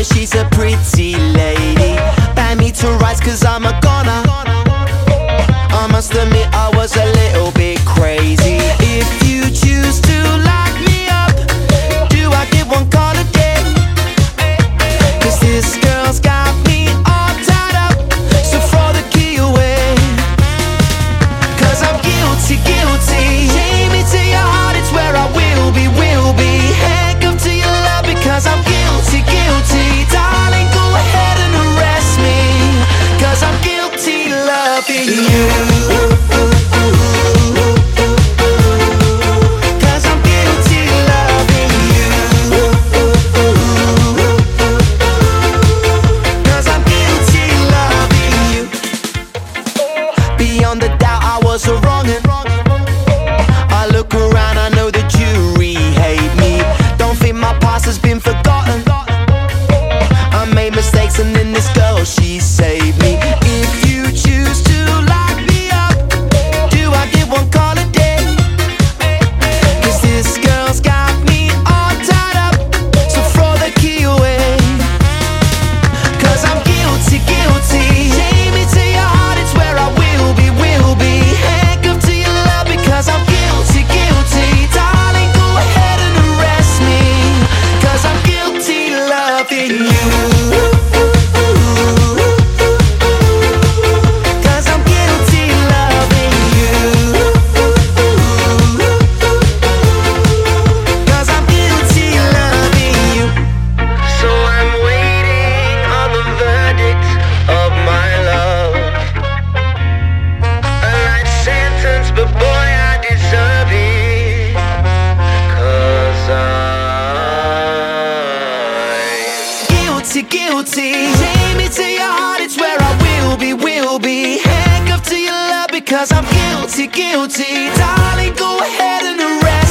and she's a pretty lady. Band me to rise cause I'm a goner. I must admit I was a little bit crazy. If you choose to lock me up, do I get one call a day? Cause this girl's got me all tied up, so throw the key away. Cause I'm guilty, guilty. Take me to your heart, it's where I will be, will be. Handcuffed to your love because I'm guilty, guilty. Darling, go ahead and arrest me, cause I'm guilty loving you. Beyond the doubt I was a wrongin'. I look around, I know the jury hate me. Don't think my past has been forgotten. I made mistakes and then this girl, she saved me. If you choose to lock me up, do I get one call a day? Cause this girl's got me all tied up, so throw the key away. Cause I'm guilty, guilty. Take me to your heart, it's where I will be, will be. Handcuffed to your love because I'm guilty, guilty. Darling, go ahead and arrest me, cause I'm guilty loving you. Cause I'm guilty loving you. Cause I'm guilty loving you. So I'm waiting on the verdict of my love. A life sentence, but boy, I deserve it. Cause I'm guilty, guilty. Take me to your heart, it's where I will be, will be. Handcuffed to your love because I'm guilty, guilty. Darling, go ahead and arrest